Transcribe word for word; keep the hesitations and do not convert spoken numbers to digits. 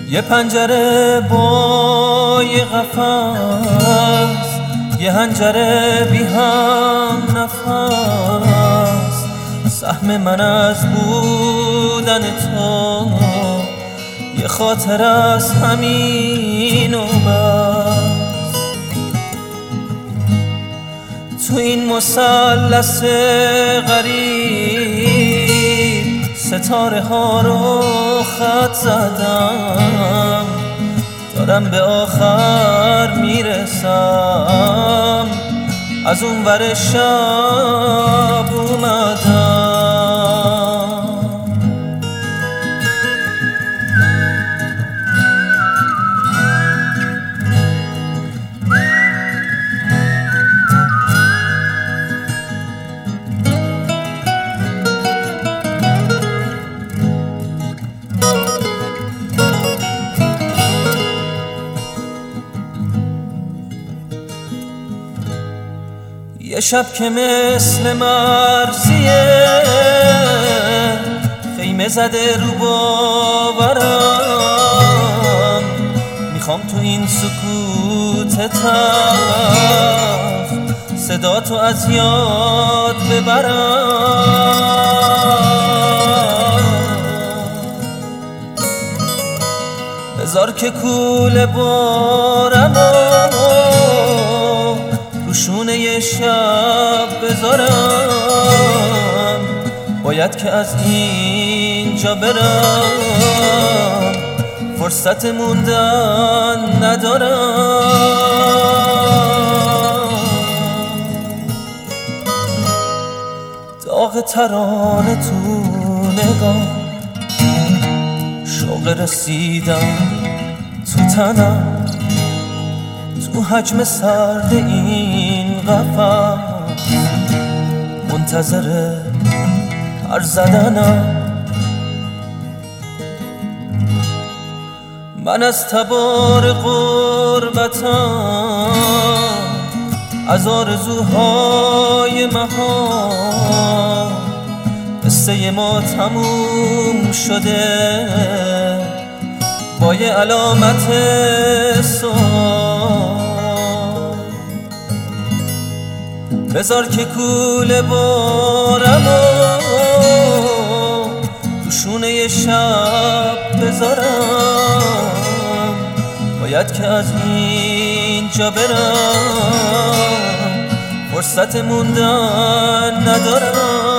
یه پنجره با یه قفس، یه حنجره بی هم نفس. سهم من از بودن تو یه خاطر از همین و بس. تو این مثلث غریب ستاره ها رو خط زدم، دارم به آخر میرسم، از اون ور شب اومدم. یه شب که مثل مرزیه خیمه زده رو باورم، میخوام تو این سکوت تلخ صدا تو از یاد ببرم. بذار که کوله بارم روشونه یه شب بذارم، باید که از اینجا برم، فرصت موندن ندارم. داغ ترانه تو نگاه، شوق رسیدن تو تنم، تو حجم سرد این قفس منتظر پر زدنم. من از تبار غربتم، از آرزوهای مهان، قصه ما تموم شده با یه علامت سوال. بذار که کوله بارم و روشونه یه شب بذارم، باید که از اینجا برم، فرصت موندن ندارم.